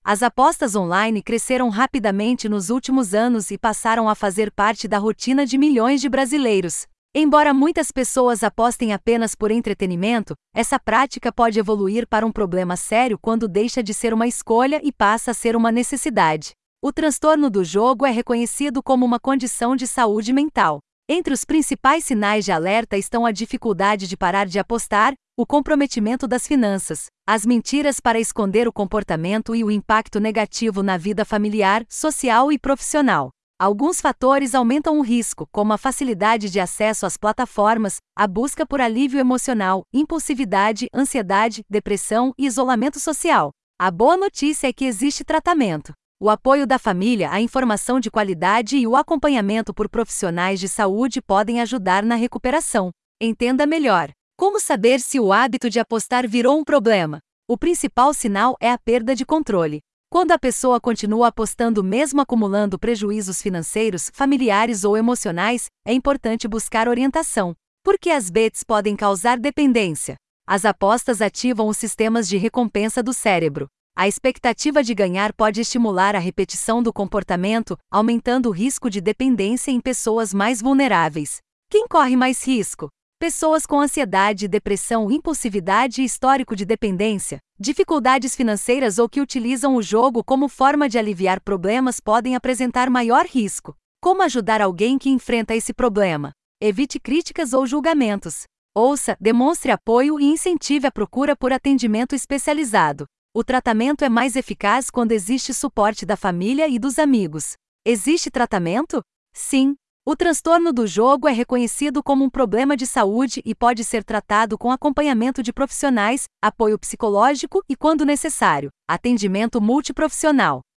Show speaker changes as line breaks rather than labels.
As apostas online cresceram rapidamente nos últimos anos e passaram a fazer parte da rotina de milhões de brasileiros. Embora muitas pessoas apostem apenas por entretenimento, essa prática pode evoluir para um problema sério quando deixa de ser uma escolha e passa a ser uma necessidade. O transtorno do jogo é reconhecido como uma condição de saúde mental. Entre os principais sinais de alerta estão a dificuldade de parar de apostar, o comprometimento das finanças, as mentiras para esconder o comportamento e o impacto negativo na vida familiar, social e profissional. Alguns fatores aumentam o risco, como a facilidade de acesso às plataformas, a busca por alívio emocional, impulsividade, ansiedade, depressão e isolamento social. A boa notícia é que existe tratamento. O apoio da família, a informação de qualidade e o acompanhamento por profissionais de saúde podem ajudar na recuperação. Entenda melhor. Como saber se o hábito de apostar virou um problema? O principal sinal é a perda de controle. Quando a pessoa continua apostando mesmo acumulando prejuízos financeiros, familiares ou emocionais, é importante buscar orientação. Porque as bets podem causar dependência. As apostas ativam os sistemas de recompensa do cérebro. A expectativa de ganhar pode estimular a repetição do comportamento, aumentando o risco de dependência em pessoas mais vulneráveis. Quem corre mais risco? Pessoas com ansiedade, depressão, impulsividade e histórico de dependência, dificuldades financeiras ou que utilizam o jogo como forma de aliviar problemas podem apresentar maior risco. Como ajudar alguém que enfrenta esse problema? Evite críticas ou julgamentos. Ouça, demonstre apoio e incentive a procura por atendimento especializado. O tratamento é mais eficaz quando existe suporte da família e dos amigos. Existe tratamento? Sim. O transtorno do jogo é reconhecido como um problema de saúde e pode ser tratado com acompanhamento de profissionais, apoio psicológico e, quando necessário, atendimento multiprofissional.